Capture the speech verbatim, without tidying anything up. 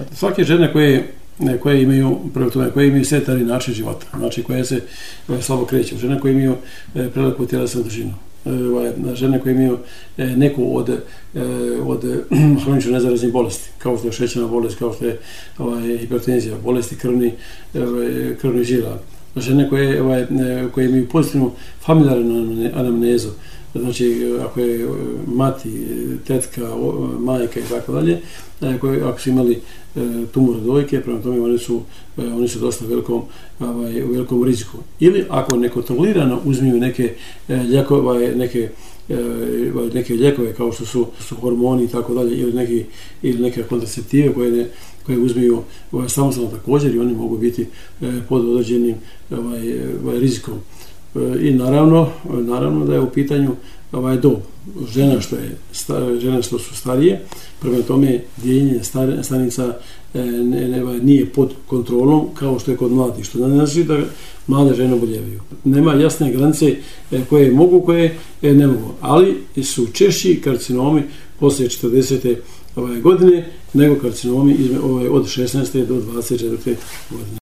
Svake žene koje, koje imaju, prvo tome, koje imaju sedentari način života, znači koje se slabo kreću, žene koje imaju prelaku tjelesnu težinu, žene koje imaju neku od, od hronično nezaraznih bolesti, kao što je šećerna bolest, kao što je ovaj, hipertenzija, bolesti krvni, ovaj, krvnih žila, žene koje, ovaj, koje imaju pozitivnu familijarnu anamnezu, znači ako je mati, tetka, majka i tako dalje, ako su imali tumor dojke, prema tome oni su, oni su dosta velikom, ovaj, u velikom riziku. Ili ako nekontrolirano uzmiju neke lijekove, neke neke lijekove kao što su, su hormoni i tako dalje, ili, neki, ili neke kontraceptive koje, ne, koje uzmiju ovaj, samostalno također, i oni mogu biti pod određenim ovaj, ovaj, rizikom. I naravno, naravno da je u pitanju ovaj dob. Žena što je žene što su starije, prema tome dijeljenje stanica ne, ne, nije pod kontrolom kao što je kod mladih, što ne znači da mlade žene oboljevaju. Nema jasne granice koje mogu, koje ne mogu, ali su češći karcinomi poslije četrdesete godine nego karcinomi od šesnaeste do dvadeset četvrte godine.